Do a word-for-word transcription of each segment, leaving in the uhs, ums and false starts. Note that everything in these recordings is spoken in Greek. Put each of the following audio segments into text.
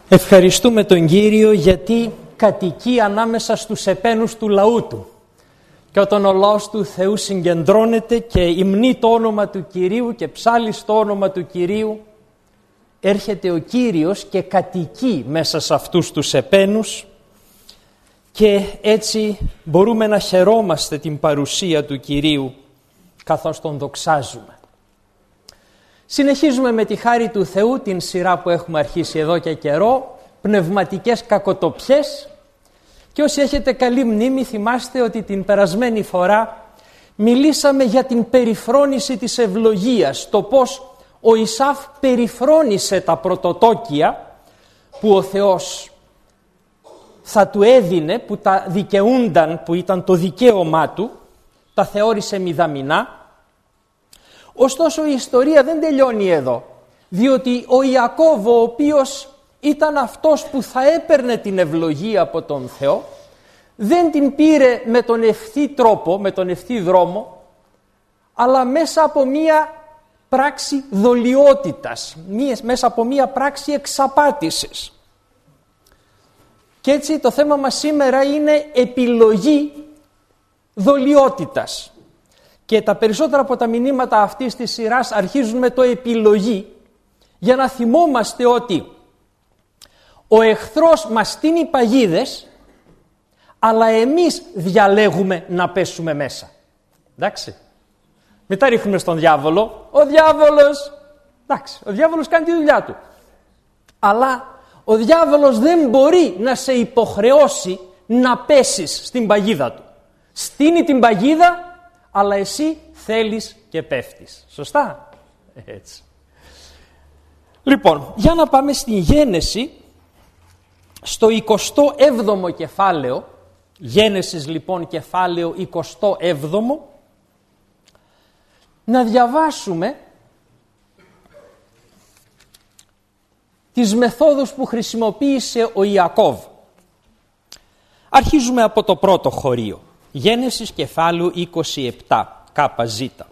Ευχαριστούμε τον Κύριο γιατί κατοικεί ανάμεσα στους επένους του λαού Του. Και όταν ο λαός του Θεού συγκεντρώνεται και υμνεί το όνομα του Κυρίου και ψάλλει στο όνομα του Κυρίου, έρχεται ο Κύριος και κατοικεί μέσα σε αυτούς τους επένους και έτσι μπορούμε να χαιρόμαστε την παρουσία του Κυρίου καθώς τον δοξάζουμε. Συνεχίζουμε με τη χάρη του Θεού την σειρά που έχουμε αρχίσει εδώ και καιρό, πνευματικές κακοτοπιές, και όσοι έχετε καλή μνήμη θυμάστε ότι την περασμένη φορά μιλήσαμε για την περιφρόνηση της ευλογίας, το πώς ο Ισαύ περιφρόνησε τα πρωτοτόκια που ο Θεός θα του έδινε, που τα δικαιούνταν, που ήταν το δικαίωμά του, τα θεώρησε μηδαμινά. Ωστόσο η ιστορία δεν τελειώνει εδώ, διότι ο Ιακώβ, ο οποίος ήταν αυτός που θα έπαιρνε την ευλογία από τον Θεό, δεν την πήρε με τον ευθύ τρόπο, με τον ευθύ δρόμο, αλλά μέσα από μία πράξη δολιότητας, μέσα από μία πράξη εξαπάτησης. Και έτσι το θέμα μας σήμερα είναι επιλογή δολιότητας. Και τα περισσότερα από τα μηνύματα αυτής της σειράς αρχίζουν με το επιλογή, για να θυμόμαστε ότι ο εχθρός μας στείνει παγίδες, αλλά εμείς διαλέγουμε να πέσουμε μέσα. Εντάξει. Μην τα ρίχνουμε στον διάβολο. Ο διάβολος, εντάξει, ο διάβολος κάνει τη δουλειά του. Αλλά ο διάβολος δεν μπορεί να σε υποχρεώσει να πέσεις στην παγίδα του. Στείνει την παγίδα, αλλά εσύ θέλεις και πέφτεις. Σωστά? Έτσι. Λοιπόν, για να πάμε στην Γένεση, στο εικοστό έβδομο κεφάλαιο, Γένεσης λοιπόν κεφάλαιο εικοστό έβδομο, να διαβάσουμε τις μεθόδους που χρησιμοποίησε ο Ιακώβ. Αρχίζουμε από το πρώτο χωρίο. Γένεσης κεφάλαιο είκοσι επτά, κάπα ζήτα.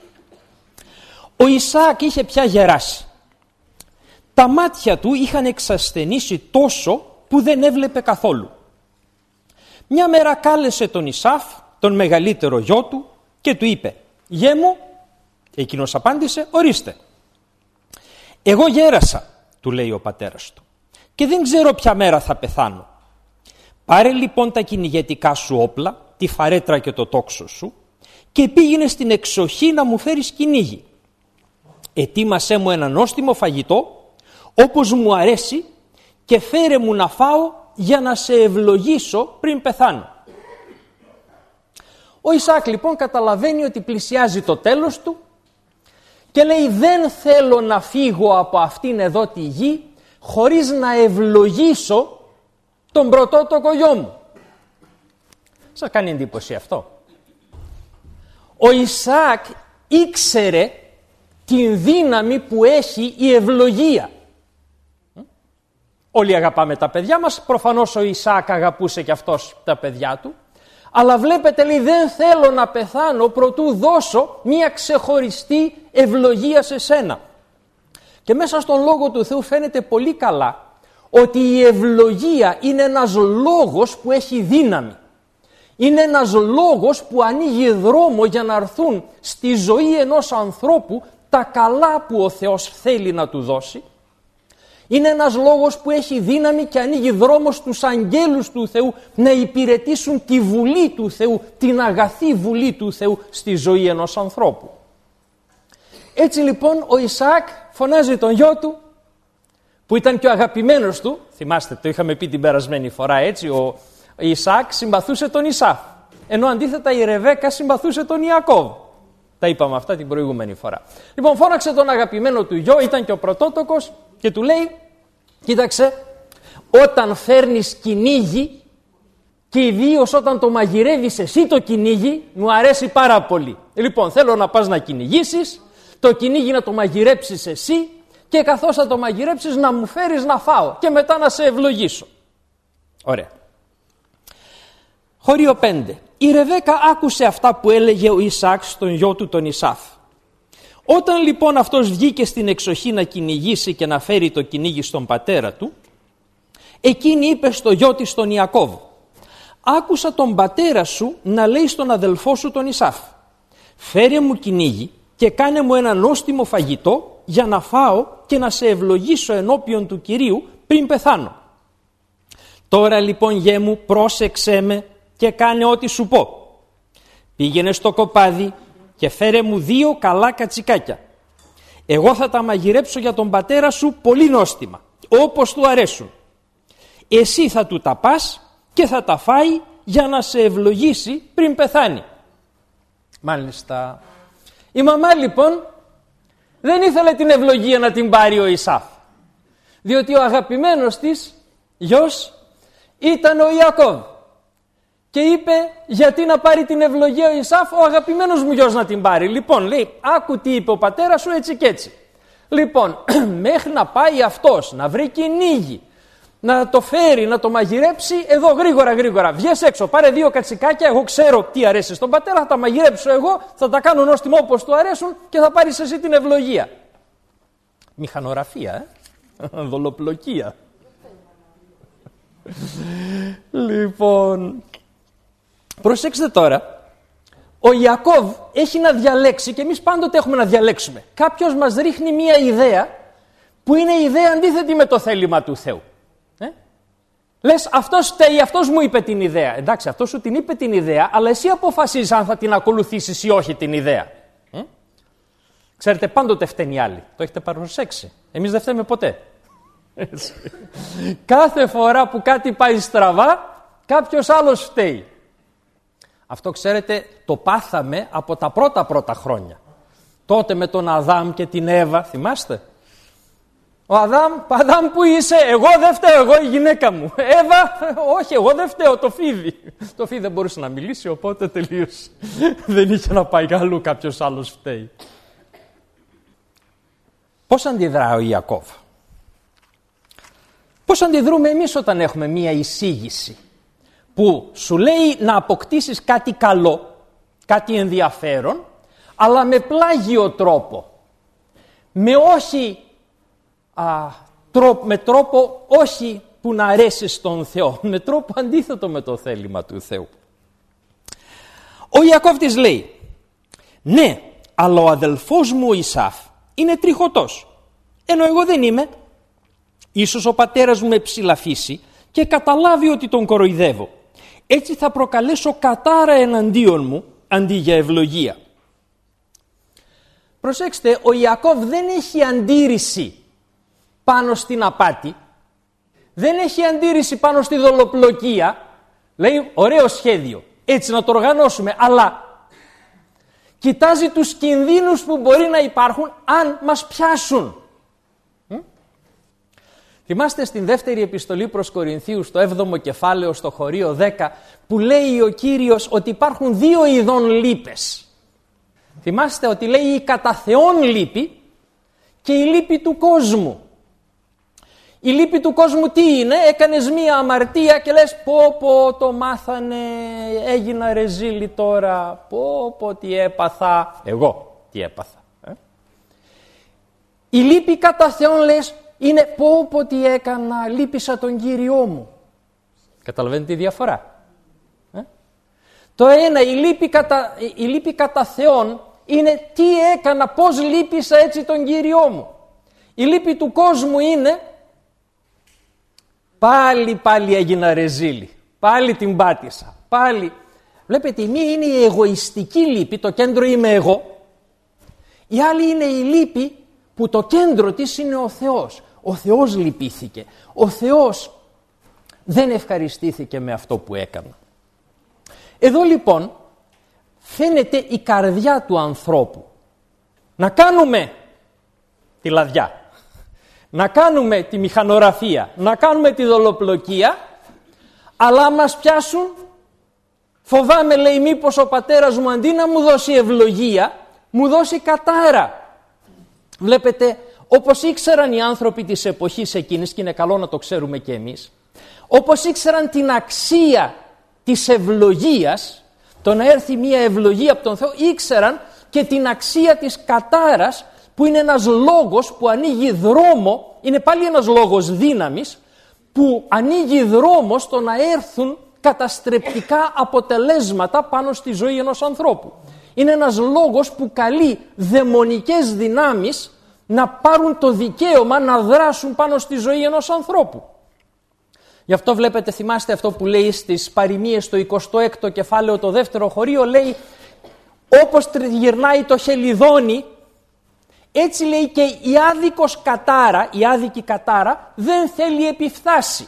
Ο Ισαάκ είχε πια γεράσει. Τα μάτια του είχαν εξασθενήσει τόσο που δεν έβλεπε καθόλου. Μια μέρα κάλεσε τον Ισαύ, τον μεγαλύτερο γιο του, και του είπε «Γέ μου», εκείνος απάντησε «Ορίστε». «Εγώ γέρασα», του λέει ο πατέρας του, «και δεν ξέρω ποια μέρα θα πεθάνω. Πάρε λοιπόν τα κυνηγετικά σου όπλα, τη φαρέτρα και το τόξο σου, και πήγαινε στην εξοχή να μου φέρεις κυνήγι. Ετοίμασέ μου ένα νόστιμο φαγητό, όπως μου αρέσει, και φέρε μου να φάω για να σε ευλογήσω πριν πεθάνω». Ο Ισαάκ λοιπόν καταλαβαίνει ότι πλησιάζει το τέλος του και λέει «Δεν θέλω να φύγω από αυτήν εδώ τη γη χωρίς να ευλογήσω τον πρωτότοκο γιο μου». Σας κάνει εντύπωση αυτό? Ο Ισαάκ ήξερε την δύναμη που έχει η ευλογία. Όλοι αγαπάμε τα παιδιά μας, προφανώς ο Ισαάκ αγαπούσε και αυτός τα παιδιά του, αλλά βλέπετε λέει δεν θέλω να πεθάνω προτού δώσω μια ξεχωριστή ευλογία σε σένα. Και μέσα στον Λόγο του Θεού φαίνεται πολύ καλά ότι η ευλογία είναι ένας λόγος που έχει δύναμη. Είναι ένας λόγος που ανοίγει δρόμο για να έρθουν στη ζωή ενός ανθρώπου τα καλά που ο Θεός θέλει να του δώσει. Είναι ένας λόγος που έχει δύναμη και ανοίγει δρόμο στους αγγέλους του Θεού να υπηρετήσουν τη βουλή του Θεού, την αγαθή βουλή του Θεού στη ζωή ενός ανθρώπου. Έτσι λοιπόν ο Ισαάκ φωνάζει τον γιο του, που ήταν και ο αγαπημένος του, θυμάστε το είχαμε πει την περασμένη φορά έτσι, ο Ισαάκ συμπαθούσε τον Ισαύ, ενώ αντίθετα η Ρεβέκα συμπαθούσε τον Ιακώβ. Τα είπαμε αυτά την προηγούμενη φορά. Λοιπόν, φώναξε τον αγαπημένο του γιο, ήταν και ο πρωτότοκος, και του λέει «Κοίταξε, όταν φέρνεις κυνήγι και ιδίως όταν το μαγειρεύεις εσύ το κυνήγι, μου αρέσει πάρα πολύ. Λοιπόν, θέλω να πας να κυνηγήσεις, το κυνήγι να το μαγειρέψεις εσύ και καθώς θα το μαγειρέψεις να μου φέρεις να φάω και μετά να σε ευλογήσω». Ωραία. Χωρίο πέντε. Η Ρεβέκα άκουσε αυτά που έλεγε ο Ισαάκ στον γιο του τον Ισαύ. Όταν λοιπόν αυτός βγήκε στην εξοχή να κυνηγήσει και να φέρει το κυνήγι στον πατέρα του, εκείνη είπε στο γιο της τον Ιακώβ: «Άκουσα τον πατέρα σου να λέει στον αδελφό σου τον Ισάφ: φέρε μου κυνήγι και κάνε μου ένα νόστιμο φαγητό για να φάω και να σε ευλογήσω ενώπιον του Κυρίου πριν πεθάνω. Τώρα λοιπόν, γέ μου, πρόσεξέ με και κάνε ό,τι σου πω. Πήγαινε στο κοπάδι και φέρε μου δύο καλά κατσικάκια. Εγώ θα τα μαγειρέψω για τον πατέρα σου πολύ νόστιμα, όπως του αρέσουν. Εσύ θα του τα πας και θα τα φάει για να σε ευλογήσει πριν πεθάνει». Μάλιστα. Η μαμά λοιπόν δεν ήθελε την ευλογία να την πάρει ο Ισάφ, διότι ο αγαπημένος της γιος ήταν ο Ιακώβ, και είπε: γιατί να πάρει την ευλογία ο Ισάφ, ο αγαπημένος μου γιος να την πάρει. Λοιπόν, λέει, άκου τι είπε ο πατέρας σου, έτσι και έτσι. Λοιπόν, μέχρι να πάει αυτός να βρει κυνήγι, να το φέρει, να το μαγειρέψει, εδώ γρήγορα γρήγορα βγες έξω, πάρε δύο κατσικάκια, εγώ ξέρω τι αρέσει στον πατέρα, θα τα μαγειρέψω εγώ, θα τα κάνω νόστιμο όπως του αρέσουν και θα πάρεις εσύ την ευλογία. Μηχανογραφία, ε? Δολοπλοκία. Λοιπόν, προσέξτε τώρα, ο Ιακώβ έχει να διαλέξει, και εμείς πάντοτε έχουμε να διαλέξουμε. Κάποιος μας ρίχνει μία ιδέα που είναι ιδέα αντίθετη με το θέλημα του Θεού. Ε? Λες, αυτός φταίει, αυτός μου είπε την ιδέα. Εντάξει, αυτός σου την είπε την ιδέα, αλλά εσύ αποφασίζεις αν θα την ακολουθήσεις ή όχι την ιδέα. Ε? Ξέρετε, πάντοτε φταίνει οι άλλοι. Το έχετε παρουσέξει. Εμείς δεν φταίμε ποτέ. Κάθε φορά που κάτι πάει στραβά, κάποιος άλλος φταίει. Αυτό, ξέρετε, το πάθαμε από τα πρώτα πρώτα χρόνια. Τότε με τον Αδάμ και την Εύα, θυμάστε? Ο Αδάμ, Αδάμ που είσαι, εγώ δεν φταίω, εγώ η γυναίκα μου. Εύα, όχι, εγώ δεν φταίω, το φίδι. Το φίδι δεν μπορούσε να μιλήσει, οπότε τελείωσε. Δεν είχε να πάει αλλού, κάποιος άλλος φταίει. Πώς αντιδρά ο Ιακώβ? Πώς αντιδρούμε εμείς όταν έχουμε μία εισήγηση που σου λέει να αποκτήσεις κάτι καλό, κάτι ενδιαφέρον, αλλά με πλάγιο τρόπο, με όχι α, τρόπο, με τρόπο όχι που να αρέσει στον Θεό, με τρόπο αντίθετο με το θέλημα του Θεού. Ο Ιακώβ της λέει: ναι, αλλά ο αδελφός μου ο Ισάφ είναι τριχωτός, ενώ εγώ δεν είμαι. Ίσως ο πατέρας μου με ψηλαφίσει και καταλάβει ότι τον κοροϊδεύω. Έτσι θα προκαλέσω κατάρα εναντίον μου αντί για ευλογία. Προσέξτε, ο Ιακώβ δεν έχει αντίρρηση πάνω στην απάτη, δεν έχει αντίρρηση πάνω στη δολοπλοκία. Λέει, ωραίο σχέδιο, έτσι να το οργανώσουμε, αλλά κοιτάζει τους κινδύνους που μπορεί να υπάρχουν αν μας πιάσουν. Θυμάστε στην δεύτερη επιστολή προς Κορινθίους, στο έβδομο κεφάλαιο, στο χωρίο δέκα, που λέει ο Κύριος ότι υπάρχουν δύο ειδών λύπες. Θυμάστε ότι λέει η κατά Θεόν λύπη και η λύπη του κόσμου. Η λύπη του κόσμου τι είναι? Έκανες μία αμαρτία και λες, πω πω το μάθανε, έγινα ρεζίλη τώρα, πω πω τι έπαθα, εγώ τι έπαθα. Ε? Η λύπη κατά Θεόν λες, είναι πω πω τι έκανα, λύπησα τον Κύριό μου. Καταλαβαίνετε τη διαφορά? Ε? Το ένα, η λύπη, κατά, η λύπη κατά Θεόν είναι τι έκανα, πώς λύπησα έτσι τον Κύριό μου. Η λύπη του κόσμου είναι πάλι πάλι έγινα ρεζίλη, πάλι την πάτησα, πάλι. Βλέπετε, η μία είναι η εγωιστική λύπη, το κέντρο είμαι εγώ. Η άλλη είναι η λύπη που το κέντρο της είναι ο Θεός. Ο Θεός λυπήθηκε. Ο Θεός δεν ευχαριστήθηκε με αυτό που έκανα. Εδώ λοιπόν φαίνεται η καρδιά του ανθρώπου. Να κάνουμε τη λαδιά, να κάνουμε τη μηχανογραφία, να κάνουμε τη δολοπλοκία, αλλά μας πιάσουν, φοβάμαι, λέει, μήπως ο πατέρας μου αντί να μου δώσει ευλογία, μου δώσει κατάρα. Βλέπετε, όπως ήξεραν οι άνθρωποι της εποχής εκείνης, και είναι καλό να το ξέρουμε και εμείς, όπως ήξεραν την αξία της ευλογίας, το να έρθει μια ευλογία από τον Θεό, ήξεραν και την αξία της κατάρας, που είναι ένας λόγος που ανοίγει δρόμο, είναι πάλι ένας λόγος δύναμης, που ανοίγει δρόμο στο να έρθουν καταστρεπτικά αποτελέσματα πάνω στη ζωή ενός ανθρώπου. Είναι ένας λόγος που καλεί δαιμονικές δυνάμεις να πάρουν το δικαίωμα να δράσουν πάνω στη ζωή ενός ανθρώπου. Γι' αυτό βλέπετε, θυμάστε αυτό που λέει στις παροιμίες στο εικοστό έκτο κεφάλαιο, το δεύτερο χωρίο, λέει όπως τριγυρνάει το χελιδόνι, έτσι λέει και η άδικος κατάρα, η άδικη κατάρα δεν θέλει επιφθάσει.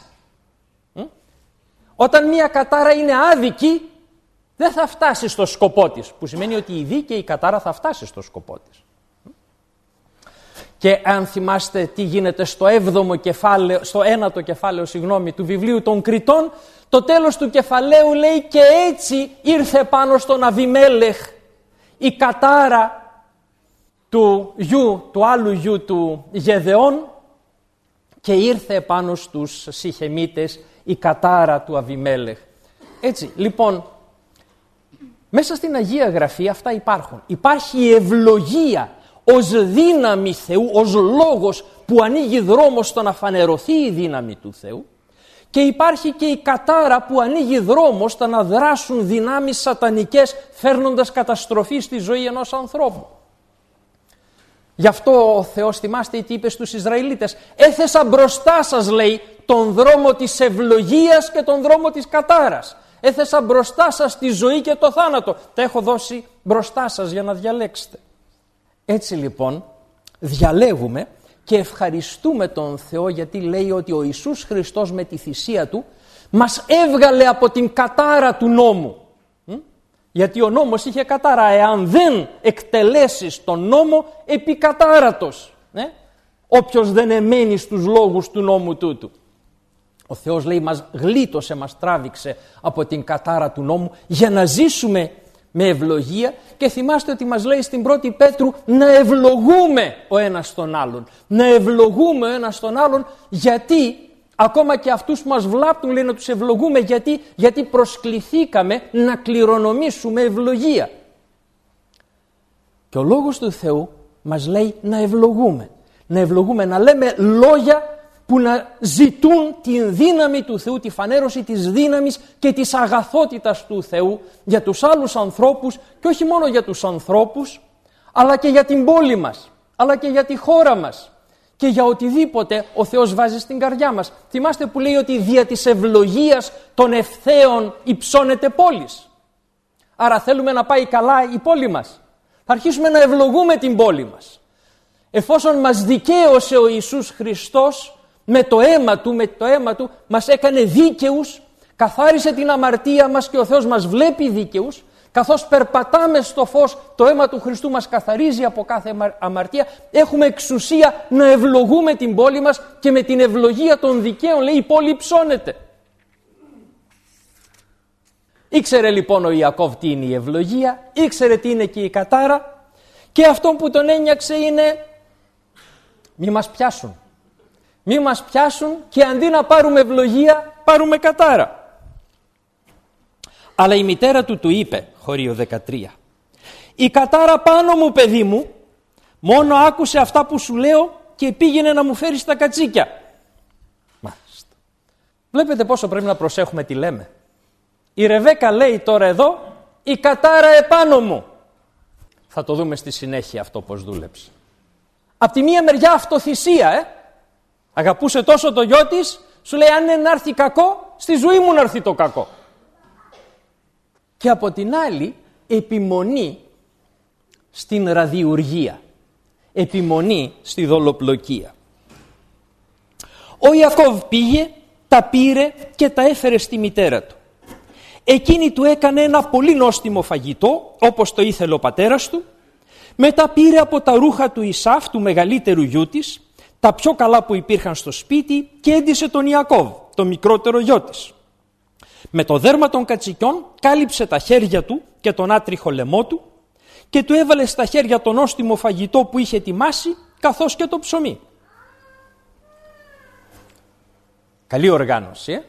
Όταν μια κατάρα είναι άδικη, δεν θα φτάσει στο σκοπό της, που σημαίνει ότι η δίκαιη κατάρα θα φτάσει στο σκοπό της. Και αν θυμάστε τι γίνεται στο έβδομο κεφάλαιο, στο ένατο κεφάλαιο, συγγνώμη, του βιβλίου των Κριτών, το τέλος του κεφαλαίου λέει και έτσι ήρθε πάνω στον Αβιμέλεχ η κατάρα του γιου, του άλλου γιου του Γεδεών, και ήρθε πάνω στους Σιχεμίτες η κατάρα του Αβιμέλεχ. Έτσι, λοιπόν, μέσα στην Αγία Γραφή αυτά υπάρχουν. Υπάρχει η ευλογία ως δύναμη Θεού, ως λόγος που ανοίγει δρόμο στο να φανερωθεί η δύναμη του Θεού, και υπάρχει και η κατάρα που ανοίγει δρόμο στο να δράσουν δυνάμεις σατανικές, φέρνοντας καταστροφή στη ζωή ενός ανθρώπου. Γι' αυτό ο Θεός, θυμάστε τι είπε στους Ισραηλίτες, έθεσα μπροστά σας, λέει, τον δρόμο της ευλογίας και τον δρόμο της κατάρας. Έθεσα μπροστά σας τη ζωή και το θάνατο. Τα έχω δώσει μπροστά σας για να διαλέξετε. Έτσι λοιπόν διαλέγουμε και ευχαριστούμε τον Θεό, γιατί λέει ότι ο Ιησούς Χριστός με τη θυσία του μας έβγαλε από την κατάρα του νόμου. Γιατί ο νόμος είχε κατάρα. Εάν δεν εκτελέσεις τον νόμο, επικατάρατος. Ναι? Όποιος δεν εμένει στους λόγους του νόμου τούτου. Ο Θεός, λέει, μας γλίτωσε, μας τράβηξε από την κατάρα του νόμου για να ζήσουμε με ευλογία, και θυμάστε ότι μας λέει στην πρώτη Πέτρου να ευλογούμε ο ένας τον άλλον. Να ευλογούμε ο ένας τον άλλον, γιατί ακόμα και αυτούς που μας βλάπτουν, λέει, να τους ευλογούμε, γιατί, γιατί προσκληθήκαμε να κληρονομήσουμε ευλογία. Και ο Λόγος του Θεού μας λέει να ευλογούμε. Να ευλογούμε, να λέμε λόγια που να ζητούν την δύναμη του Θεού, τη φανέρωση της δύναμης και της αγαθότητας του Θεού για τους άλλους ανθρώπους, και όχι μόνο για τους ανθρώπους, αλλά και για την πόλη μας, αλλά και για τη χώρα μας και για οτιδήποτε ο Θεός βάζει στην καρδιά μας. Θυμάστε που λέει ότι δια της ευλογίας των ευθέων υψώνεται πόλης. Άρα θέλουμε να πάει καλά η πόλη μας. Θα αρχίσουμε να ευλογούμε την πόλη μας. Εφόσον μας δικαίωσε ο Ιησούς Χριστός, με το αίμα του, με το αίμα του μας έκανε δίκαιους, καθάρισε την αμαρτία μας και ο Θεός μας βλέπει δίκαιους. Καθώς περπατάμε στο φως, το αίμα του Χριστού μας καθαρίζει από κάθε αμαρτία. Έχουμε εξουσία να ευλογούμε την πόλη μας, και με την ευλογία των δικαίων, λέει, η πόλη υψώνεται. Ήξερε λοιπόν ο Ιακώβ τι είναι η ευλογία, ήξερε τι είναι και η κατάρα, και αυτό που τον ένιαξε είναι μη μας πιάσουν. Μη μας πιάσουν, και αντί να πάρουμε ευλογία, πάρουμε κατάρα. Αλλά η μητέρα του του είπε, χωρίο δεκατρία, η κατάρα πάνω μου, παιδί μου, μόνο άκουσε αυτά που σου λέω και πήγαινε να μου φέρει τα κατσίκια. Μάλιστα. Βλέπετε πόσο πρέπει να προσέχουμε τι λέμε. Η Ρεβέκα λέει τώρα εδώ, η κατάρα επάνω μου. Θα το δούμε στη συνέχεια αυτό πώς δούλεψε. Απ' τη μία μεριά αυτοθυσία, ε. Αγαπούσε τόσο το γιο της, σου λέει αν είναι να έρθει κακό, στη ζωή μου να έρθει το κακό. Και από την άλλη επιμονή στην ραδιουργία, επιμονή στη δολοπλοκία. Ο Ιακώβ πήγε, τα πήρε και τα έφερε στη μητέρα του. Εκείνη του έκανε ένα πολύ νόστιμο φαγητό, όπως το ήθελε ο πατέρας του. Μετά πήρε από τα ρούχα του Ισάφ, του μεγαλύτερου γιού της, τα πιο καλά που υπήρχαν στο σπίτι, και έντυσε τον Ιακώβ, το μικρότερο γιο της. Με το δέρμα των κατσικιών κάλυψε τα χέρια του και τον άτριχο λαιμό του, και του έβαλε στα χέρια το νόστιμο φαγητό που είχε ετοιμάσει, καθώς και το ψωμί. Καλή οργάνωση, ε?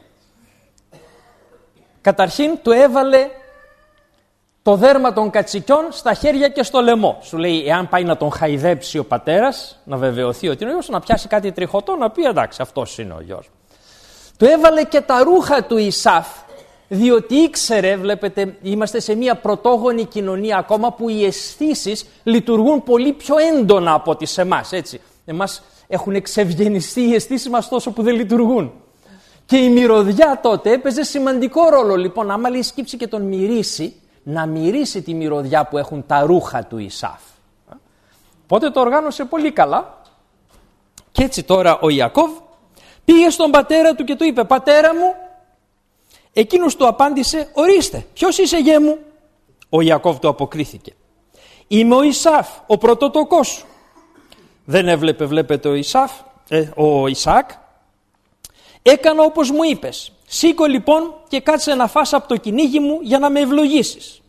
Καταρχήν του έβαλε το δέρμα των κατσικιών στα χέρια και στο λαιμό. Σου λέει, εάν πάει να τον χαϊδέψει ο πατέρας, να βεβαιωθεί ότι είναι ο γιος, να πιάσει κάτι τριχωτό, να πει εντάξει, αυτός είναι ο γιος. του έβαλε και τα ρούχα του Ισαύ, διότι ήξερε, βλέπετε, είμαστε σε μια πρωτόγονη κοινωνία ακόμα που οι αισθήσεις λειτουργούν πολύ πιο έντονα από ό,τι σε εμάς, έτσι. Εμάς έχουν εξευγενιστεί οι αισθήσεις μας τόσο που δεν λειτουργούν. Και η μυρωδιά τότε έπαιζε σημαντικό ρόλο. Λοιπόν, άμα λέει σκύψει και τον μυρίσει, να μυρίσει τη μυρωδιά που έχουν τα ρούχα του Ισαύ. Οπότε το οργάνωσε πολύ καλά. Και έτσι τώρα ο Ιακώβ πήγε στον πατέρα του και του είπε, πατέρα μου. Εκείνος του απάντησε, ορίστε, ποιος είσαι γέ μου? Ο Ιακώβ του αποκρίθηκε, είμαι ο Ισαύ, ο πρωτοτοκός σου. Δεν έβλεπε, βλέπετε, ο Ισαύ, ε, ο Ισαάκ. Έκανα όπως μου είπες. Σήκω λοιπόν και κάτσε να φας από το κυνήγι μου για να με ευλογήσεις.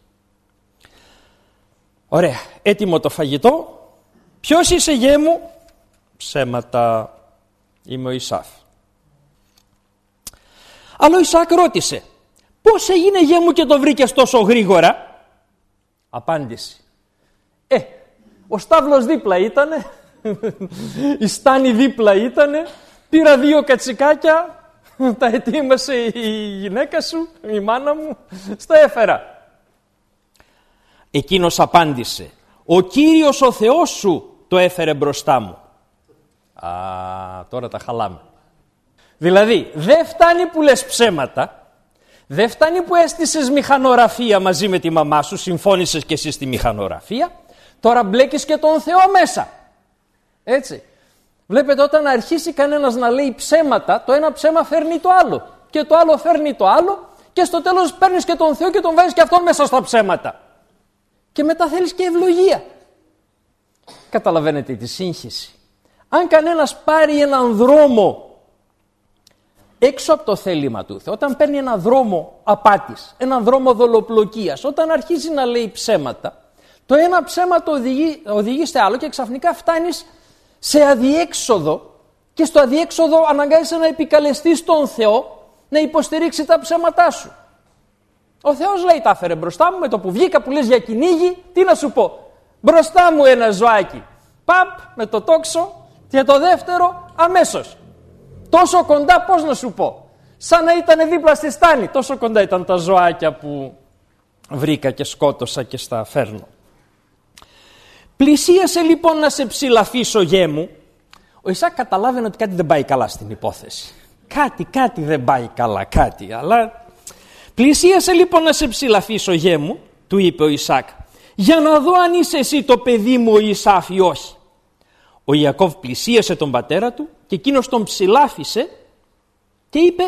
Ωραία, έτοιμο το φαγητό. Ποιος είσαι γέ μου? Ψέματα, είμαι ο Ισαύ. Αλλά ο Ισαάκ ρώτησε, πώς έγινε γέ μου και το βρήκες τόσο γρήγορα? Απάντηση, ε, ο στάβλος δίπλα ήτανε, η στάνη δίπλα ήτανε, πήρα δύο κατσικάκια, τα ετοίμασε η γυναίκα σου, η μάνα μου, στα έφερα. Εκείνος απάντησε, ο Κύριος ο Θεός σου το έφερε μπροστά μου. Α, τώρα τα χαλάμε. Δηλαδή, δεν φτάνει που λες ψέματα, δεν φτάνει που έστησες μηχανογραφία μαζί με τη μαμά σου, συμφώνησες και εσύ στη μηχανογραφία, τώρα μπλέκεις και τον Θεό μέσα. Έτσι. Βλέπετε, όταν αρχίσει κανένας να λέει ψέματα, το ένα ψέμα φέρνει το άλλο και το άλλο φέρνει το άλλο και στο τέλος παίρνεις και τον Θεό και τον βάζεις και αυτόν μέσα στα ψέματα. Και μετά θέλεις και ευλογία. Καταλαβαίνετε τη σύγχυση. Αν κανένας πάρει έναν δρόμο έξω από το θέλημα του Θεού, όταν παίρνει έναν δρόμο απάτης, έναν δρόμο δολοπλοκίας, όταν αρχίζει να λέει ψέματα, το ένα ψέμα το οδηγεί, οδηγεί σε άλλο και ξαφνικά φτάνεις σε αδιέξοδο και στο αδιέξοδο αναγκάζεσαι να επικαλεστείς τον Θεό να υποστηρίξει τα ψέματά σου. Ο Θεός λέει, τα έφερε μπροστά μου, με το που βγήκα που λες για κυνήγι, τι να σου πω, μπροστά μου ένα ζωάκι, παπ με το τόξο και το δεύτερο αμέσως. Τόσο κοντά, πώς να σου πω, σαν να ήταν δίπλα στη στάνη, τόσο κοντά ήταν τα ζωάκια που βρήκα και σκότωσα και στα φέρνω. Πλησίασε λοιπόν να σε ψηλαφίσω γέ μου. Ο Ισαάκ καταλάβαινε ότι κάτι δεν πάει καλά στην υπόθεση. Κάτι, κάτι δεν πάει καλά, κάτι, αλλά πλησίασε λοιπόν να σε ψηλαφίσω γέ μου, του είπε ο Ισαάκ, για να δω αν είσαι εσύ το παιδί μου ο Ισαύ ή όχι. Ο Ιακώβ πλησίασε τον πατέρα του και εκείνος τον ψηλάφισε και είπε,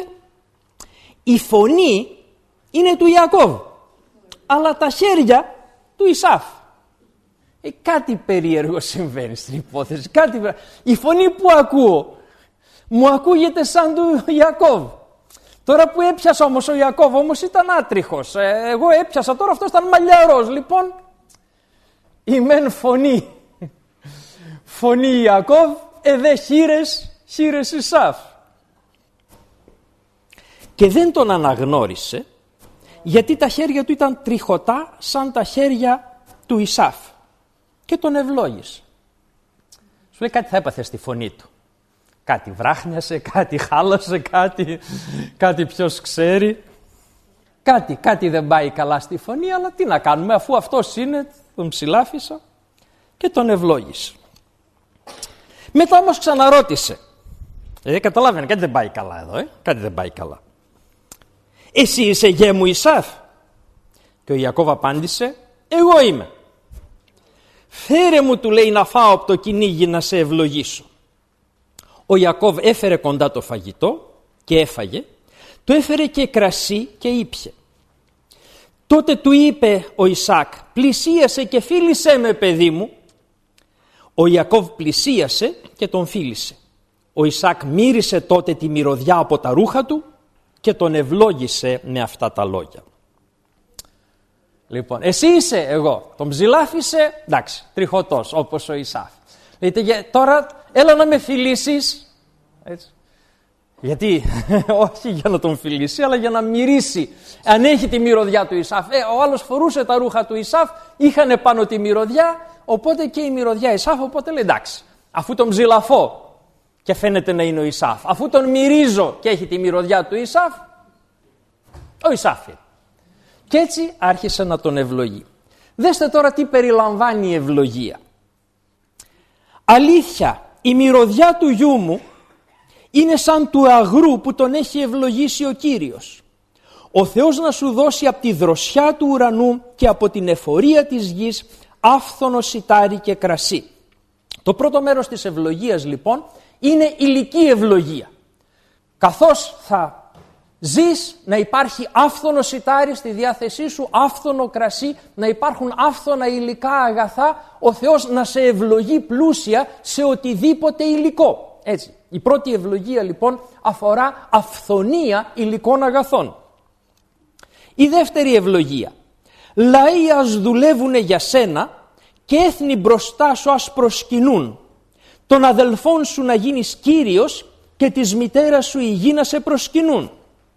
η φωνή είναι του Ιακώβ, αλλά τα χέρια του Ισαύ. Ε, κάτι περίεργο συμβαίνει στην υπόθεση. Κάτι... Η φωνή που ακούω μου ακούγεται σαν του Ιακώβ. Τώρα που έπιασα όμως, ο Ιακώβ όμως ήταν άτριχος. Ε, εγώ έπιασα, τώρα αυτό ήταν μαλλιαρός. Λοιπόν, η μεν φωνή. Φωνή Ιακώβ, εδέ χείρες, χείρες Ισαύ. Και δεν τον αναγνώρισε, γιατί τα χέρια του ήταν τριχωτά σαν τα χέρια του Ισαύ. Και τον ευλόγησε. Σου λέει κάτι θα έπαθε στη φωνή του. Κάτι βράχνιασε, κάτι χάλασε, κάτι, κάτι ποιος ξέρει. Κάτι, κάτι δεν πάει καλά στη φωνή, αλλά τι να κάνουμε, αφού αυτός είναι, τον ψηλάφισα και τον ευλόγησε. Μετά όμως ξαναρώτησε. Ε, καταλάβαινε, κάτι δεν πάει καλά εδώ, ε? κάτι δεν πάει καλά. Εσύ είσαι γέ μου Ισαύ? Και ο Ιακώβ απάντησε, εγώ είμαι. Φέρε μου, του λέει, να φάω από το κυνήγι να σε ευλογήσω. Ο Ιακώβ έφερε κοντά το φαγητό και έφαγε, του έφερε και κρασί και ήπιε. Τότε του είπε ο Ισαάκ, πλησίασε και φίλησέ με, παιδί μου. Ο Ιακώβ πλησίασε και τον φίλησε. Ο Ισαάκ μύρισε τότε τη μυρωδιά από τα ρούχα του και τον ευλόγησε με αυτά τα λόγια. Λοιπόν, εσύ είσαι εγώ. Τον ψηλάφισε, εντάξει, τριχωτός όπως ο Ισαύ. Λέτε, τώρα έλα να με φιλήσεις. Έτσι. Γιατί, όχι για να τον φιλήσει, αλλά για να μυρίσει. Αν έχει τη μυρωδιά του Ισαύ. Ε, ο άλλος φορούσε τα ρούχα του Ισαύ, είχανε πάνω τη μυρωδιά, οπότε και η μυρωδιά Ισαύ, οπότε λέει εντάξει, αφού τον ψηλαφώ και φαίνεται να είναι ο Ισάφ. Αφού τον μυρίζω και έχει τη μυρωδιά του Ισάφ, ο Ισάφ είναι. Και έτσι άρχισε να τον ευλογεί. Δέστε τώρα τι περιλαμβάνει η ευλογία. Αλήθεια, η μυρωδιά του γιού μου είναι σαν του αγρού που τον έχει ευλογήσει ο Κύριος. Ο Θεός να σου δώσει από τη δροσιά του ουρανού και από την εφορία της γης άφθονο σιτάρι και κρασί. Το πρώτο μέρος της ευλογίας λοιπόν είναι ηλική ευλογία. Καθώς θα ζεις να υπάρχει άφθονο σιτάρι στη διάθεσή σου, άφθονο κρασί, να υπάρχουν άφθονα υλικά αγαθά, ο Θεός να σε ευλογεί πλούσια σε οτιδήποτε υλικό. Έτσι. Η πρώτη ευλογία λοιπόν αφορά αυθονία υλικών αγαθών. Η δεύτερη ευλογία. Λαοί ας δουλεύουνε για σένα και έθνη μπροστά σου ας προσκυνούν. Των αδελφών σου να γίνεις κύριος και της μητέρας σου η γη να σε προσκυνούν.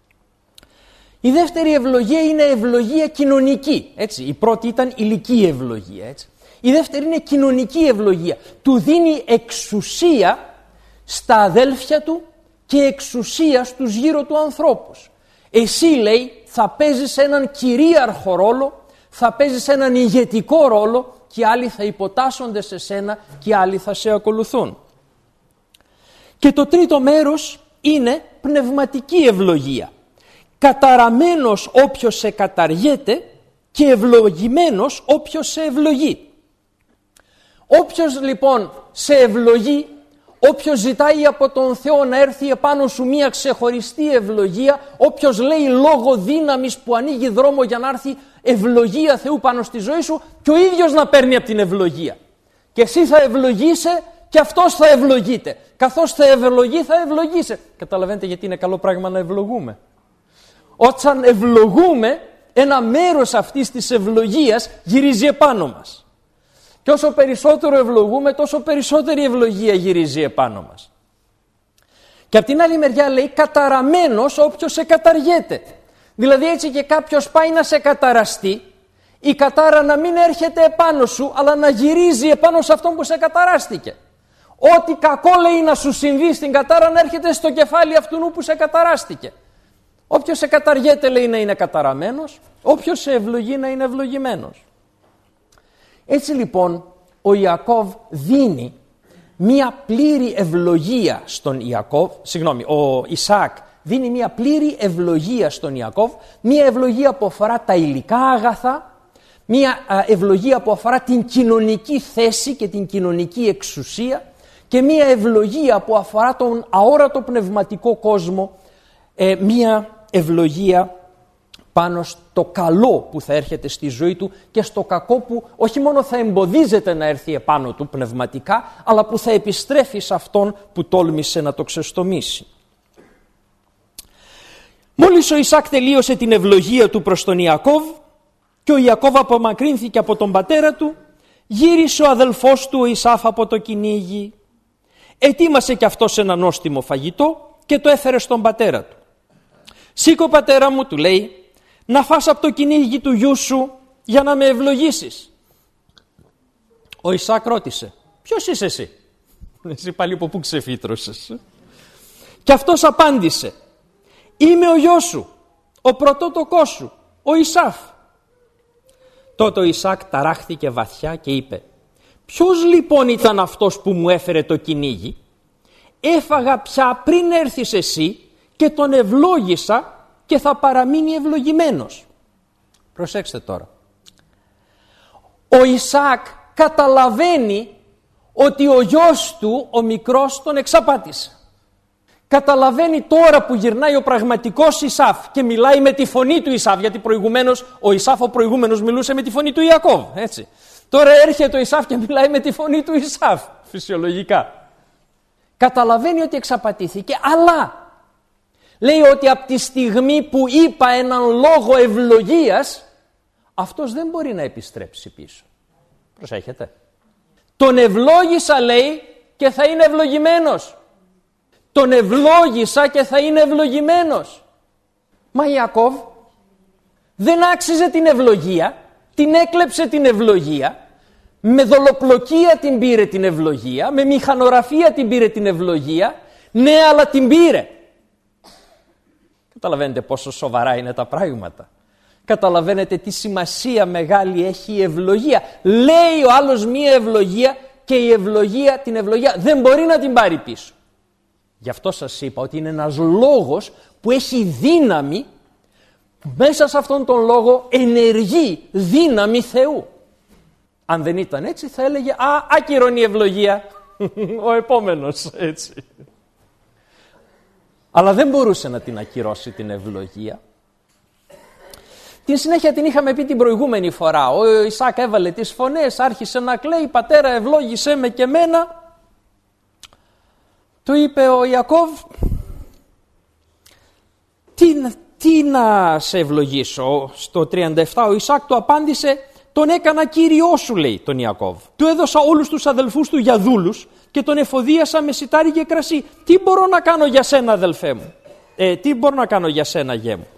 Η δεύτερη ευλογία είναι ευλογία κοινωνική. Έτσι. Η πρώτη ήταν ηλική ευλογία. Έτσι. Η δεύτερη είναι κοινωνική ευλογία. Του δίνει εξουσία στα αδέλφια του και εξουσία στους γύρω του ανθρώπους. Εσύ, λέει, θα παίζεις έναν κυρίαρχο ρόλο, θα παίζεις έναν ηγετικό ρόλο και άλλοι θα υποτάσσονται σε σένα και άλλοι θα σε ακολουθούν. Και το τρίτο μέρος είναι πνευματική ευλογία. Καταραμένος όποιος σε καταργέται και ευλογημένος όποιος σε ευλογεί. Όποιος λοιπόν σε ευλογεί, όποιος ζητάει από τον Θεό να έρθει επάνω σου μία ξεχωριστή ευλογία, όποιος λέει λόγο δύναμης που ανοίγει δρόμο για να έρθει ευλογία Θεού πάνω στη ζωή σου και ο ίδιος να παίρνει από την ευλογία. Και εσύ θα ευλογείσαι και αυτός θα ευλογείται. Καθώς θα ευλογεί θα ευλογείσαι. Καταλαβαίνετε γιατί είναι καλό πράγμα να ευλογούμε. Όταν ευλογούμε, ένα μέρος αυτής της ευλογίας γυρίζει επάνω μας. Και όσο περισσότερο ευλογούμε, τόσο περισσότερη ευλογία γυρίζει επάνω μας. Και από την άλλη μεριά λέει καταραμένος όποιος σε καταργέται. Δηλαδή έτσι και κάποιος πάει να σε καταραστεί, η κατάρα να μην έρχεται επάνω σου, αλλά να γυρίζει επάνω σε αυτόν που σε καταράστηκε. Ό,τι κακό λέει να σου συμβεί στην κατάρα να έρχεται στο κεφάλι αυτού που σε καταράστηκε. Όποιος σε καταργέται λέει να είναι καταραμένος, όποιος σε ευλογεί να είναι ευλογημένος. Έτσι λοιπόν ο Ιακώβ δίνει μία πλήρη ευλογία στον Ιακώβ, συγγνώμη, ο Ισαάκ δίνει μία πλήρη ευλογία στον Ιακώβ, μία ευλογία που αφορά τα υλικά αγαθά, μία ευλογία που αφορά την κοινωνική θέση και την κοινωνική εξουσία και μία ευλογία που αφορά τον αόρατο πνευματικό κόσμο, ε, μία ευλογία πάνω στο καλό που θα έρχεται στη ζωή του και στο κακό που όχι μόνο θα εμποδίζεται να έρθει επάνω του πνευματικά, αλλά που θα επιστρέφει σε αυτόν που τόλμησε να το ξεστομίσει. Μόλις ο Ισαάκ τελείωσε την ευλογία του προς τον Ιακώβ και ο Ιακώβ απομακρύνθηκε από τον πατέρα του, γύρισε ο αδελφός του ο Ισάφ από το κυνήγι, ετοίμασε κι αυτός ένα νόστιμο φαγητό και το έφερε στον πατέρα του. «Σήκω πατέρα μου», του λέει, «να φας από το κυνήγι του γιού σου για να με ευλογήσεις». Ο Ισαάκ ρώτησε, «Ποιος είσαι εσύ?» Εσύ πάλι από πού ξεφύτρωσες? Και αυτός απάντησε, «Είμαι ο γιος σου, ο πρωτότοκός σου, ο Ισάφ». Τότε ο Ισαάκ ταράχθηκε βαθιά και είπε, «Ποιος λοιπόν ήταν αυτός που μου έφερε το κυνήγι? Έφαγα πια πριν έρθεις εσύ και τον ευλόγησα και θα παραμείνει ευλογημένος». Προσέξτε τώρα. Ο Ισαάκ καταλαβαίνει ότι ο γιος του, ο μικρός, τον εξαπάτησε. Καταλαβαίνει τώρα που γυρνάει ο πραγματικός Ισάφ και μιλάει με τη φωνή του Ισάφ, γιατί προηγουμένως ο Ισάφ ο προηγούμενος μιλούσε με τη φωνή του Ιακώβ, έτσι. Τώρα έρχεται ο Ισάφ και μιλάει με τη φωνή του Ισάφ, φυσιολογικά. Καταλαβαίνει ότι εξαπατήθηκε, αλλά λέει ότι από τη στιγμή που είπα έναν λόγο ευλογίας, αυτός δεν μπορεί να επιστρέψει πίσω. Προσέχετε. Τον ευλόγησα, λέει, και θα είναι ευλογημένος. Τον ευλόγησα και θα είναι ευλογημένος. Μα Ιακώβ δεν άξιζε την ευλογία, την έκλεψε την ευλογία, με δολοπλοκία την πήρε την ευλογία, με μηχανογραφία την πήρε την ευλογία, ναι, αλλά την πήρε. Καταλαβαίνετε πόσο σοβαρά είναι τα πράγματα. Καταλαβαίνετε τι σημασία μεγάλη έχει η ευλογία. Λέει ο άλλος μία ευλογία και η ευλογία, την ευλογία δεν μπορεί να την πάρει πίσω. Γι' αυτό σας είπα ότι είναι ένας λόγος που έχει δύναμη, μέσα σε αυτόν τον λόγο ενεργεί δύναμη Θεού. Αν δεν ήταν έτσι θα έλεγε «Α, άκυρον η ευλογία, ο επόμενος», έτσι. Αλλά δεν μπορούσε να την ακυρώσει την ευλογία. Την συνέχεια την είχαμε πει την προηγούμενη φορά. Ο Ισάκ έβαλε τις φωνές, άρχισε να κλαίει, «Πατέρα, ευλόγησέ με και μένα». Του είπε ο Ιακώβ, τι, τι να σε ευλογήσω. Στο τριάντα επτά ο Ισάκ του απάντησε, «Τον έκανα κύριό σου», λέει τον Ιακώβ. «Του έδωσα όλους τους αδελφούς του για δούλους και τον εφοδίασα με σιτάρι και κρασί. Τι μπορώ να κάνω για σένα, αδελφέ μου? Ε, τι μπορώ να κάνω για σένα, γέ μου?»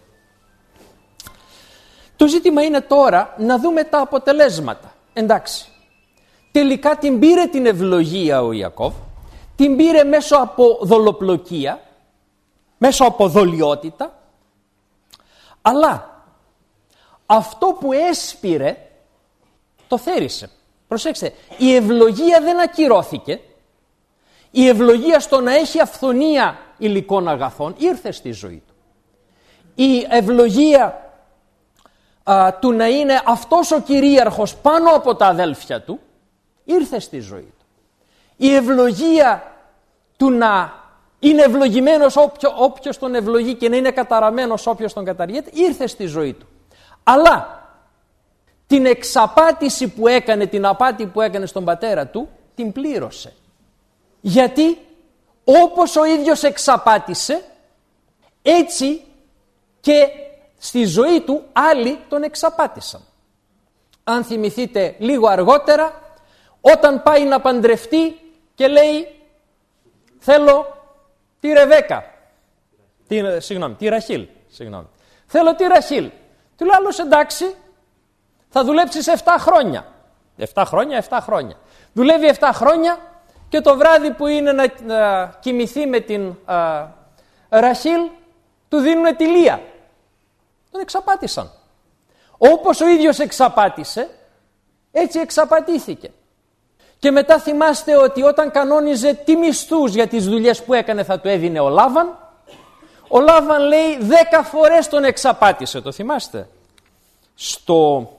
Το ζήτημα είναι τώρα να δούμε τα αποτελέσματα. Εντάξει, τελικά την πήρε την ευλογία ο Ιακώβ, την πήρε μέσω από δολοπλοκία, μέσω από δολιότητα, αλλά αυτό που έσπηρε το θέρισε. Προσέξτε, η ευλογία δεν ακυρώθηκε, η ευλογία στο να έχει αυθονία υλικών αγαθών ήρθε στη ζωή του. Η ευλογία α, του να είναι αυτός ο κυρίαρχος πάνω από τα αδέλφια του ήρθε στη ζωή του. Η ευλογία του να είναι ευλογημένος όποιο, όποιος τον ευλογεί και να είναι καταραμένος όποιος τον καταργείται ήρθε στη ζωή του. Αλλά την εξαπάτηση που έκανε, την απάτη που έκανε στον πατέρα του, την πλήρωσε. Γιατί όπως ο ίδιος εξαπάτησε, έτσι και στη ζωή του άλλοι τον εξαπάτησαν. Αν θυμηθείτε λίγο αργότερα, όταν πάει να παντρευτεί και λέει θέλω τη Ρεβέκα, τη, συγγνώμη, τη Ραχήλ, συγγνώμη. θέλω τη Ραχήλ. Του λέει άλλος, εντάξει, θα δουλέψεις εφτά χρόνια. εφτά χρόνια, εφτά χρόνια. Δουλεύει εφτά χρόνια και το βράδυ που είναι να, να κοιμηθεί με την α, Ραχήλ, του δίνουν τη Λία. Τον εξαπάτησαν. Όπως ο ίδιος εξαπάτησε, έτσι εξαπατήθηκε. Και μετά θυμάστε ότι όταν κανόνιζε τι μισθούς για τις δουλειές που έκανε θα του έδινε ο Λάβαν, ο Λάβαν λέει δέκα φορές τον εξαπάτησε, το θυμάστε? Στο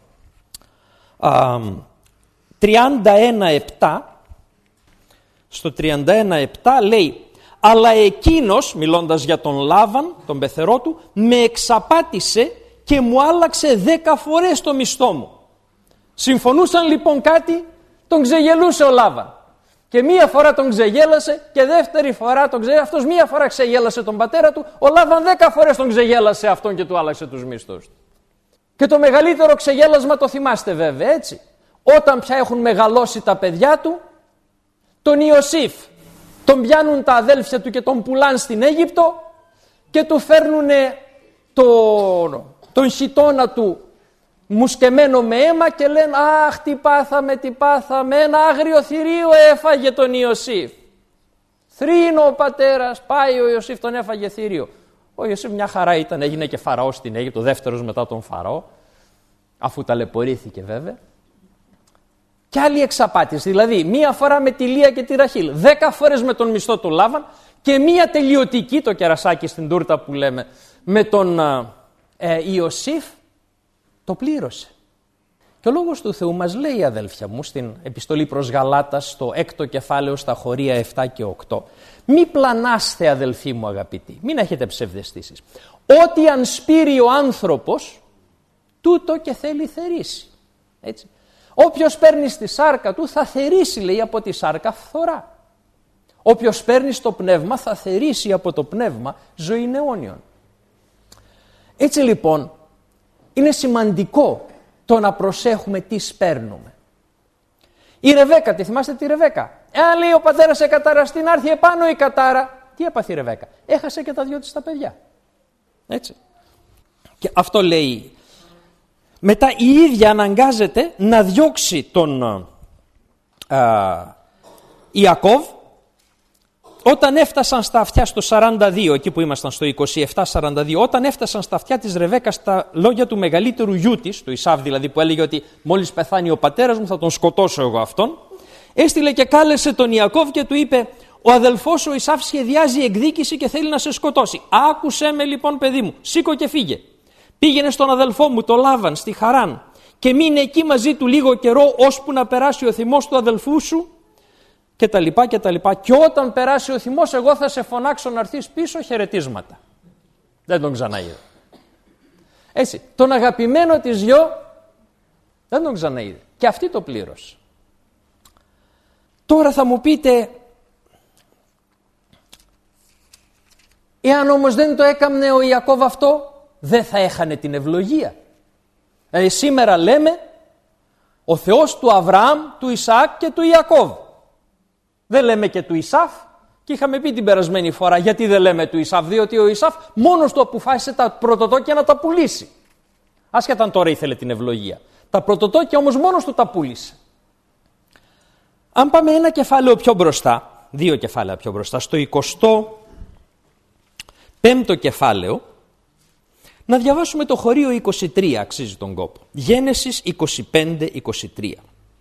α, τριάντα ένα επτά, στο τριάντα ένα επτά λέει, αλλά εκείνος, μιλώντας για τον Λάβαν, τον πεθερό του, με εξαπάτησε και μου άλλαξε δέκα φορές το μισθό μου. Συμφωνούσαν λοιπόν κάτι, τον ξεγελούσε ο Λάβαν. Και μία φορά τον ξεγέλασε και δεύτερη φορά τον ξεγέλασε. Αυτός μία φορά ξεγέλασε τον πατέρα του, ο Λάβαν δέκα φορές τον ξεγέλασε αυτόν και του άλλαξε τους μισθούς του. Και το μεγαλύτερο ξεγέλασμα το θυμάστε βέβαια, έτσι. Όταν πια έχουν μεγαλώσει τα παιδιά του, τον Ιωσήφ τον πιάνουν τα αδέλφια του και τον πουλάν στην Αίγυπτο και του φέρνουν το, τον χιτώνα του μουσκεμένο με αίμα και λένε «Αχ, τι πάθαμε, τι πάθαμε, ένα άγριο θηρίο έφαγε τον Ιωσήφ». Θρήνο ο πατέρας, πάει ο Ιωσήφ, τον έφαγε θηρίο. Ο Ιωσήφ μια χαρά ήταν, έγινε και φαραώς στην Αίγυπτο, δεύτερος μετά τον Φαραώ, αφού ταλαιπωρήθηκε βέβαια. Και άλλη εξαπάτηση, δηλαδή μία φορά με τη Λία και τη Ραχήλ, δέκα φορές με τον μισθό του Λάβαν και μία τελειωτική, το κερασάκι στην τούρτα που λέμε, με τον ε, Ιωσήφ, το πλήρωσε. Και ο λόγος του Θεού μας λέει, αδέλφια μου, στην επιστολή προς Γαλάτας, στο έκτο κεφάλαιο, στα χωρία επτά και οκτώ, μη πλανάστε, αδελφοί μου αγαπητοί, μην έχετε ψευδαισθήσεις. Ό,τι αν σπείρει ο άνθρωπος, τούτο και θέλει θερήσει. Έτσι. Όποιος παίρνει στη σάρκα του θα θερήσει, λέει, από τη σάρκα φθορά. Όποιος παίρνει στο πνεύμα θα θερήσει από το πνεύμα ζωή αιώνιον. Έτσι λοιπόν, είναι σημαντικό το να προσέχουμε τι σπέρνουμε. Η Ρεβέκα, τη θυμάστε τη Ρεβέκα? Εάν λέει ο πατέρας σε καταραστεί να έρθει επάνω η κατάρα, τι έπαθε η Ρεβέκα? Έχασε και τα δυο της τα παιδιά. Έτσι. Και αυτό λέει Μετά η ίδια αναγκάζεται να διώξει τον α, Ιακώβ. Όταν έφτασαν στα αυτιά στο σαράντα δύο, εκεί που ήμασταν στο είκοσι επτά σαράντα δύο, όταν έφτασαν στα αυτιά της Ρεβέκα στα λόγια του μεγαλύτερου γιού της, του Ισάβ δηλαδή, που έλεγε ότι μόλις πεθάνει ο πατέρας μου θα τον σκοτώσω εγώ αυτόν, έστειλε και κάλεσε τον Ιακώβ και του είπε: ο αδελφός ο Ισάβ σχεδιάζει εκδίκηση και θέλει να σε σκοτώσει. Άκουσέ με λοιπόν, παιδί μου, σήκω και φύγε. Πήγαινε στον αδελφό μου, το Λάβαν, στη Χαράν, και μείνε εκεί μαζί του λίγο καιρό, ώσπου να περάσει ο θυμός του αδελφού σου, και τα λοιπά και τα λοιπά. Και όταν περάσει ο θυμός, εγώ θα σε φωνάξω να έρθεις πίσω, χαιρετίσματα. Δεν τον ξαναείδε. Έτσι, τον αγαπημένο της γιο δεν τον ξαναείδε. Και αυτή το πλήρωσε. Τώρα θα μου πείτε, εάν όμως δεν το έκαμνε ο Ιακώβ αυτό, δεν θα έχανε την ευλογία. Δηλαδή σήμερα λέμε ο Θεός του Αβραάμ, του Ισαάκ και του Ιακώβ. Δεν λέμε και του Ισάφ, και είχαμε πει την περασμένη φορά γιατί δεν λέμε του Ισάφ, διότι ο Ισάφ μόνος του αποφάσισε τα πρωτοτόκια να τα πουλήσει. Άσχετα αν τώρα ήθελε την ευλογία. Τα πρωτοτόκια όμως μόνος του τα πούλησε. Αν πάμε ένα κεφάλαιο πιο μπροστά, δύο κεφάλαια πιο μπροστά, στο εικοστό πέμπτο κεφάλαιο, να διαβάσουμε το χωρίο είκοσι τρία, αξίζει τον κόπο. Γένεσης είκοσι πέντε είκοσι τρία.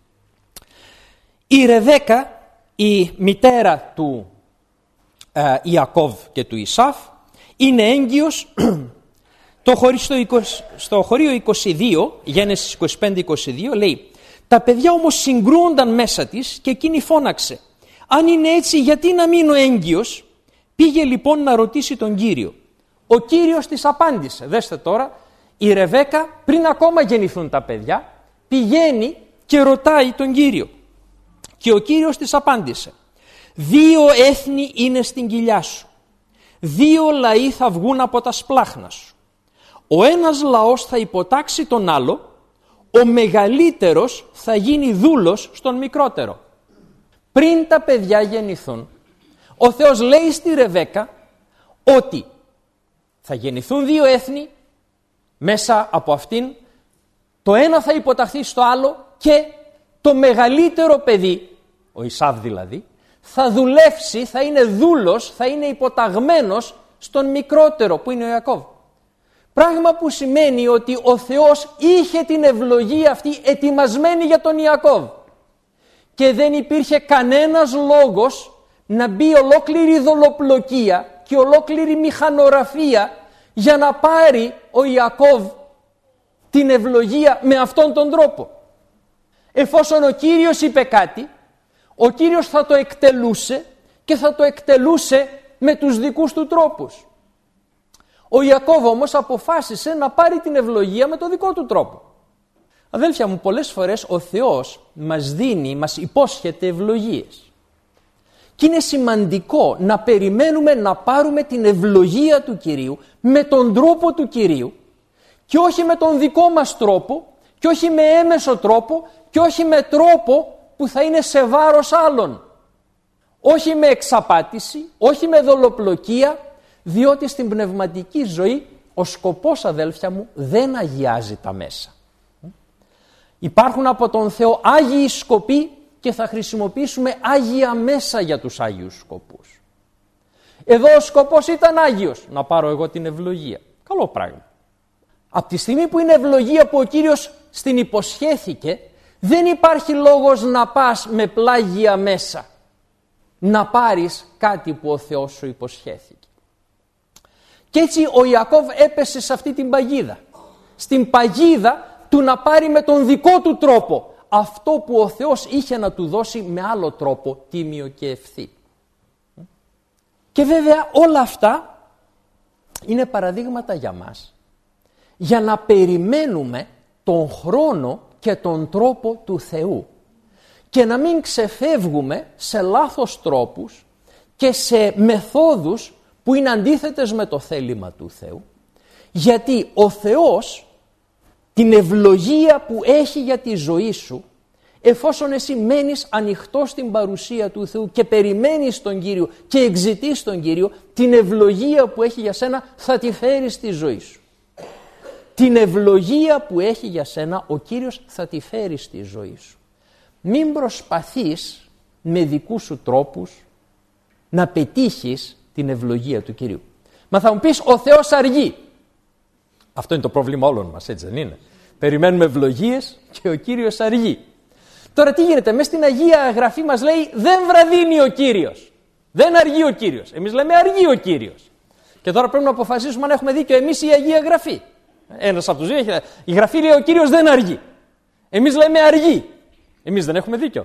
Η Ρεβέκα, η μητέρα του ε, Ιακώβ και του Ισάφ, είναι έγκυος το χωρί, στο, είκοσι, στο χωρίο είκοσι δύο, Γένεσης είκοσι πέντε είκοσι δύο, λέει: τα παιδιά όμως συγκρούονταν μέσα της και εκείνη φώναξε: αν είναι έτσι, γιατί να μείνω έγκυος? Πήγε λοιπόν να ρωτήσει τον Κύριο. Ο Κύριος της απάντησε. Δέστε τώρα, η Ρεβέκα πριν ακόμα γεννηθούν τα παιδιά, πηγαίνει και ρωτάει τον Κύριο. Και ο Κύριος της απάντησε: δύο έθνη είναι στην κοιλιά σου, δύο λαοί θα βγουν από τα σπλάχνα σου. Ο ένας λαός θα υποτάξει τον άλλο, ο μεγαλύτερος θα γίνει δούλος στον μικρότερο. Πριν τα παιδιά γεννηθούν, ο Θεός λέει στη Ρεβέκα ότι θα γεννηθούν δύο έθνη, μέσα από αυτήν το ένα θα υποταχθεί στο άλλο και το μεγαλύτερο παιδί, ο Ισάβ δηλαδή, θα δουλεύσει, θα είναι δούλος, θα είναι υποταγμένος στον μικρότερο που είναι ο Ιακώβ. Πράγμα που σημαίνει ότι ο Θεός είχε την ευλογία αυτή ετοιμασμένη για τον Ιακώβ και δεν υπήρχε κανένας λόγος να μπει ολόκληρη δολοπλοκία και ολόκληρη μηχανογραφία για να πάρει ο Ιακώβ την ευλογία με αυτόν τον τρόπο. Εφόσον ο Κύριος είπε κάτι, ο Κύριος θα το εκτελούσε και θα το εκτελούσε με τους δικούς του τρόπους. Ο Ιακώβ όμως αποφάσισε να πάρει την ευλογία με το δικό του τρόπο. Αδέλφια μου, πολλές φορές ο Θεός μας δίνει, μας υπόσχεται ευλογίες. Και είναι σημαντικό να περιμένουμε να πάρουμε την ευλογία του Κυρίου με τον τρόπο του Κυρίου και όχι με τον δικό μας τρόπο και όχι με έμεσο τρόπο και όχι με τρόπο που θα είναι σε βάρος άλλων. Όχι με εξαπάτηση, όχι με δολοπλοκία, διότι στην πνευματική ζωή ο σκοπός, αδέλφια μου, δεν αγιάζει τα μέσα. Υπάρχουν από τον Θεό άγιοι σκοποί και θα χρησιμοποιήσουμε άγια μέσα για τους άγιους σκοπούς. Εδώ ο σκοπός ήταν άγιος, να πάρω εγώ την ευλογία. Καλό πράγμα. Από τη στιγμή που είναι ευλογία που ο Κύριος στην υποσχέθηκε, δεν υπάρχει λόγος να πας με πλάγια μέσα να πάρεις κάτι που ο Θεός σου υποσχέθηκε. Και έτσι ο Ιακώβ έπεσε σε αυτή την παγίδα. Στην παγίδα του να πάρει με τον δικό του τρόπο αυτό που ο Θεός είχε να του δώσει με άλλο τρόπο, τίμιο και ευθύ. Και βέβαια όλα αυτά είναι παραδείγματα για μας, για να περιμένουμε τον χρόνο και τον τρόπο του Θεού και να μην ξεφεύγουμε σε λάθος τρόπους και σε μεθόδους που είναι αντίθετες με το θέλημα του Θεού, γιατί ο Θεός την ευλογία που έχει για τη ζωή σου, εφόσον εσύ μένεις ανοιχτός στην παρουσία του Θεού και περιμένεις τον Κύριο και εξητείς τον Κύριο, την ευλογία που έχει για σένα θα τη φέρει στη ζωή σου. την ευλογία που έχει για σένα, ο Κύριος θα τη φέρει στη ζωή σου. Μην προσπαθείς με δικούς σου τρόπους να πετύχεις την ευλογία του Κυρίου. Μα θα μου πεις, ο Θεός αργεί. Αυτό είναι το πρόβλημα όλων μας, έτσι δεν είναι? Περιμένουμε ευλογίες και ο Κύριος αργεί. Τώρα τι γίνεται? Μες στην Αγία Γραφή μας λέει, δεν βραδύνει ο Κύριος. Δεν αργεί ο Κύριος. Εμείς λέμε αργεί ο Κύριος. Και τώρα πρέπει να αποφασίσουμε αν έχουμε δίκιο εμείς ή η Αγία Γραφή. Ένας από τους δύο έχει... Η Γραφή λέει ο Κύριος δεν αργεί. Εμείς λέμε αργεί. Εμείς δεν έχουμε δίκιο.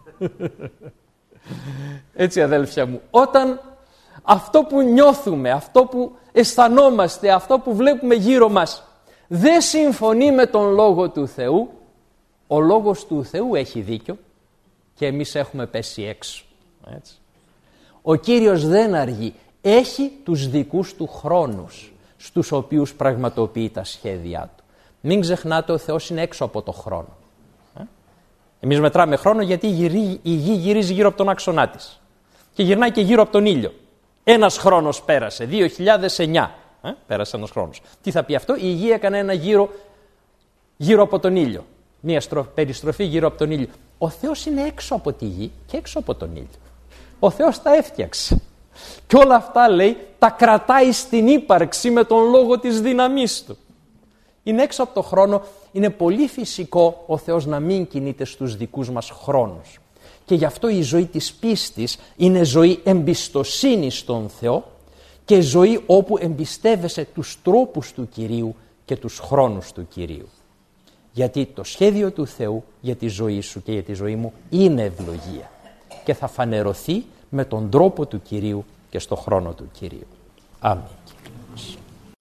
Έτσι αδέλφια μου, όταν αυτό που νιώθουμε, αυτό που αισθανόμαστε, αυτό που βλέπουμε γύρω μας δεν συμφωνεί με τον Λόγο του Θεού, ο Λόγος του Θεού έχει δίκιο και εμείς έχουμε πέσει έξω. Έτσι. Ο Κύριος δεν αργεί. Έχει τους δικούς του χρόνους στους οποίους πραγματοποιεί τα σχέδιά του. Μην ξεχνάτε, ο Θεός είναι έξω από το χρόνο. Εμείς μετράμε χρόνο γιατί η γη γυρίζει γύρω από τον άξονά της και γυρνάει και γύρω από τον ήλιο. Ένας χρόνος πέρασε, δύο χιλιάδες εννιά ε, πέρασε ένας χρόνος. Τι θα πει αυτό? Η γη έκανε ένα γύρο γύρω από τον ήλιο. Μια περιστροφή γύρω από τον ήλιο. Ο Θεός είναι έξω από τη γη και έξω από τον ήλιο. Ο Θεός τα έφτιαξε. Και όλα αυτά, λέει, τα κρατάει στην ύπαρξη με τον λόγο της δύναμής του. Είναι έξω από το χρόνο. Είναι πολύ φυσικό ο Θεός να μην κινείται στους δικούς μας χρόνους. Και γι' αυτό η ζωή της πίστης είναι ζωή εμπιστοσύνης στον Θεό και ζωή όπου εμπιστεύεσαι τους τρόπους του Κυρίου και τους χρόνους του Κυρίου. Γιατί το σχέδιο του Θεού για τη ζωή σου και για τη ζωή μου είναι ευλογία και θα φανερωθεί με τον τρόπο του Κυρίου και στο χρόνο του Κυρίου. Αμήν.